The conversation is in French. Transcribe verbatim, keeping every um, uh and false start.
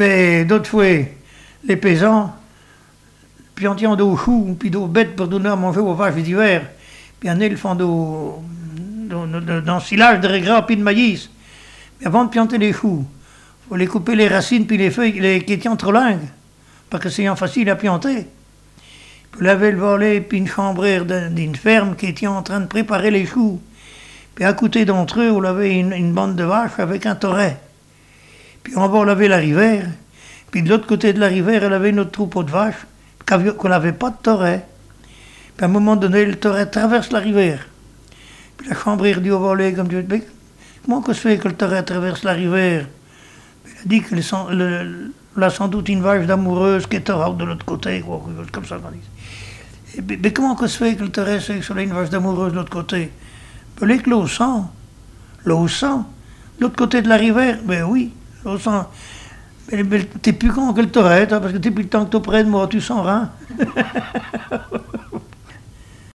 Mais d'autres fois, les paysans, puis on tient d'eau choux, puis d'eau bête pour donner à manger aux vaches d'hiver. Puis en ils font d'eau dans le silage de régras puis de maïs. Mais avant de planter les choux, il faut les couper les racines puis les feuilles les, qui tiennent trop longues, parce que c'est facile à planter. Puis laver le volet puis une chambrère d'une ferme qui était en train de préparer les choux. Puis à côté d'entre eux, on avait une, une bande de vaches avec un toret. Puis on va laver la rivière. Puis de l'autre côté de la rivière, elle avait notre troupeau de vaches, qu'on n'avait pas de toret. Puis à un moment donné, le toret traverse la rivière. Puis la chambrière dit au volet, comme tu dis, comment que se fait que le toret traverse la rivière? Puis elle a dit que le, le, là, sans doute une vache d'amoureuse qui est torade de l'autre côté, quoi, comme ça. Et, mais, mais comment que se fait que le toret c'est sur une vache d'amoureuse de l'autre côté? Puis que l'eau sent, l'eau sent, l'autre côté de la rivière, ben oui, l'eau sent. Mais, mais t'es plus con que le toret, hein, parce que depuis le temps que t'es près de moi, tu sens rien.